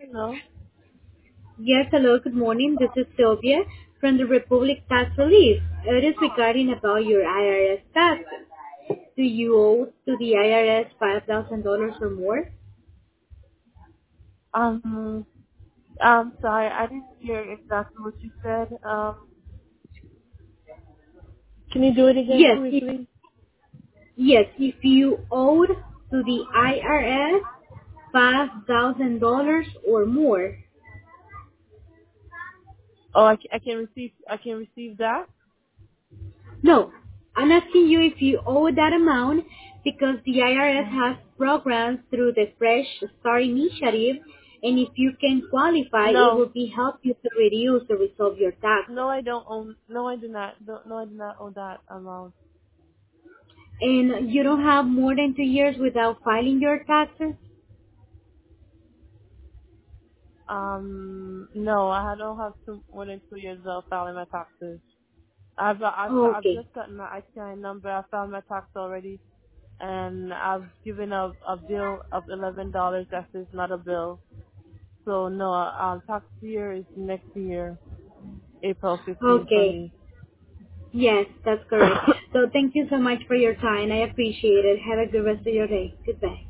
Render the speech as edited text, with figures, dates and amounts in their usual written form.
No. Yes, hello, good morning. This is Sylvia from the Republic Tax Relief. It is regarding about your IRS taxes. Do you owe to the IRS $5,000 or more? Um, I'm sorry, I didn't hear exactly what you said. Can you do it again Yes, for me, if, please? yes, if you owed to the IRS $5,000 or more. Oh, I can receive that? No, I'm asking you if you owe that amount because the IRS Mm. has programs through the Fresh Start Initiative, and if you can qualify, it No. will be help you to reduce or resolve your No, taxes. I don't own, no, I do not, no, I do not owe that amount. And you don't have more than 2 years without filing your taxes? No, I don't have more than 2 years of filing my taxes. I've Okay. just gotten my ITI number. I filed my tax already, and I've given a bill of $11. That is not a bill. So no, tax year is next year, April 15th for Okay. me. Yes, that's correct. So thank you so much for your time. I appreciate it. Have a good rest of your day. Goodbye.